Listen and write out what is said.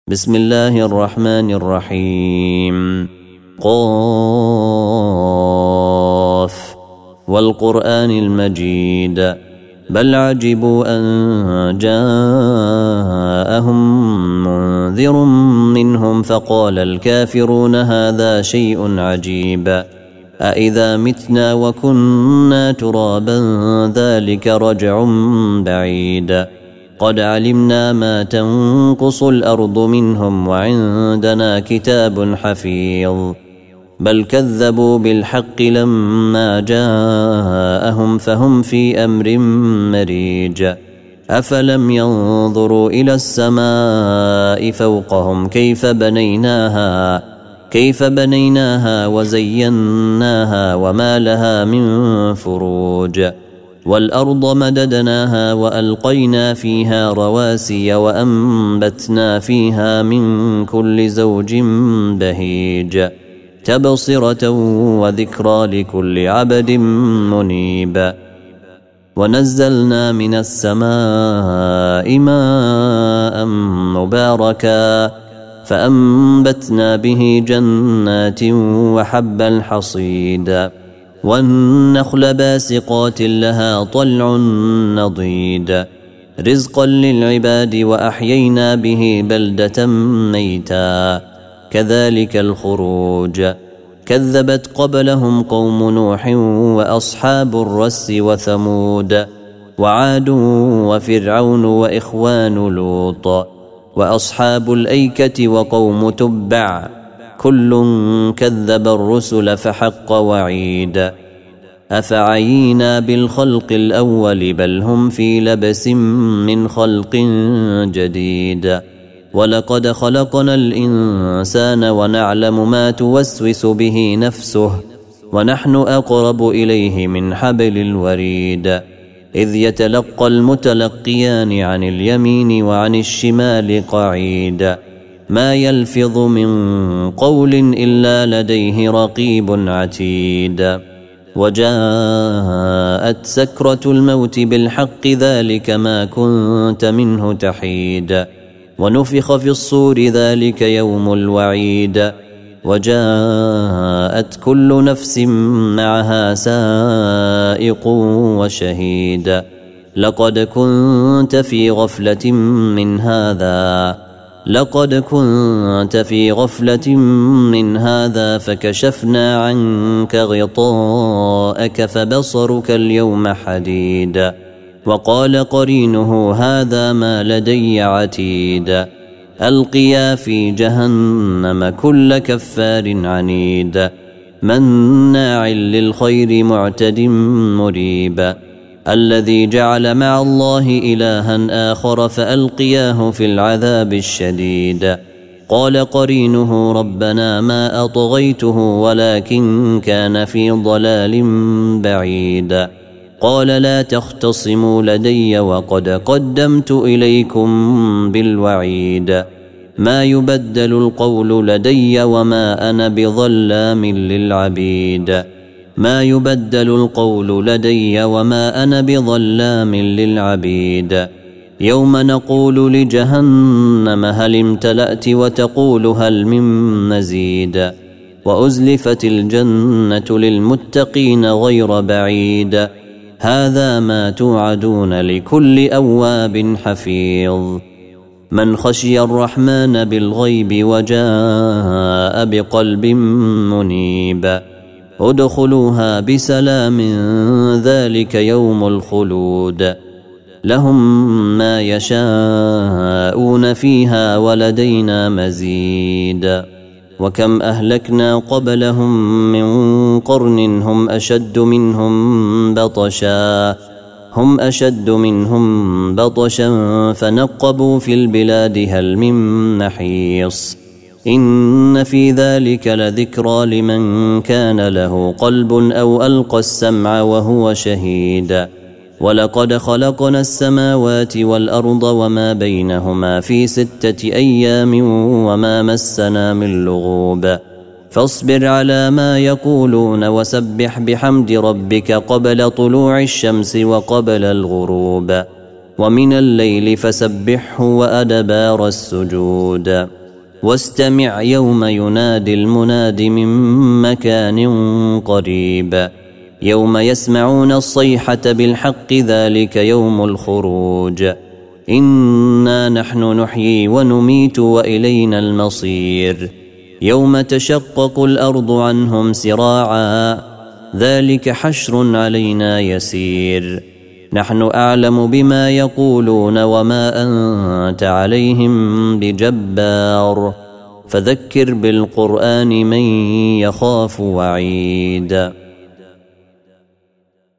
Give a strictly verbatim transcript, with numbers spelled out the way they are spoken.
بسم الله الرحمن الرحيم. قاف والقرآن المجيد بل عجبوا أن جاءهم منذر منهم فقال الكافرون هذا شيء عجيب أإذا متنا وكنا ترابا ذلك رجع بعيد قد علمنا ما تنقص الأرض منهم وعندنا كتاب حفيظ بل كذبوا بالحق لما جاءهم فهم في أمر مريج أفلم ينظروا إلى السماء فوقهم كيف بنيناها كيف بنيناها وزيناها وما لها من فروج والأرض مددناها وألقينا فيها رواسي وأنبتنا فيها من كل زوج بهيج تبصرة وذكرى لكل عبد منيب ونزلنا من السماء ماء مباركا فأنبتنا به جنات وحب الحصيد والنخل باسقات لها طلع نضيد رزقا للعباد وأحيينا به بلدة ميتا كذلك الخروج كذبت قبلهم قوم نوح وأصحاب الرس وثمود وعاد وفرعون وإخوان لوط وأصحاب الأيكة وقوم تبع كل كذب الرسل فحق وعيد أفعينا بالخلق الأول بل هم في لبس من خلق جديد ولقد خلقنا الإنسان ونعلم ما توسوس به نفسه ونحن أقرب إليه من حبل الوريد إذ يتلقى المتلقيان عن اليمين وعن الشمال قعيد ما يلفظ من قول إلا لديه رقيب عتيد وجاءت سكرة الموت بالحق ذلك ما كنت منه تحيد ونفخ في الصور ذلك يوم الوعيد وجاءت كل نفس معها سائق وشهيد لقد كنت في غفلة من هذا لقد كنت في غفلة من هذا فكشفنا عنك غطاءك فبصرك اليوم حديد وقال قرينه هذا ما لدي عتيد ألقيا في جهنم كل كفار عنيد مناع للخير معتد مريب الذي جعل مع الله إلها آخر فألقياه في العذاب الشديد قال قرينه ربنا ما أطغيته ولكن كان في ضلال بعيد قال لا تختصموا لدي وقد قدمت إليكم بالوعيد ما يبدل القول لدي وما أنا بظلام للعبيد ما يبدل القول لدي وما أنا بظلام للعبيد يوم نقول لجهنم هل امتلأت وتقول هل من مزيد وأزلفت الجنة للمتقين غير بعيد هذا ما توعدون لكل أواب حفيظ من خشي الرحمن بالغيب وجاء بقلب منيب ادخلوها بسلام ذلك يوم الخلود لهم ما يشاءون فيها ولدينا مزيد وكم أهلكنا قبلهم من قرن هم أشد منهم بطشا هم أشد منهم بطشا فنقبوا في البلاد هل من محيص إن في ذلك لذكرى لمن كان له قلب أو ألقى السمع وهو شهيد ولقد خلقنا السماوات والأرض وما بينهما في ستة أيام وما مسنا من لغوب فاصبر على ما يقولون وسبح بحمد ربك قبل طلوع الشمس وقبل الغروب ومن الليل فسبحه وأدبار السجود واستمع يوم ينادي المناد من مكان قريب يوم يسمعون الصيحة بالحق ذلك يوم الخروج إنا نحن نحيي ونميت وإلينا المصير يوم تشقق الأرض عنهم سراعا ذلك حشر علينا يسير نحن أعلم بما يقولون وما أنت عليهم بجبار فذكر بالقرآن من يخاف وعيد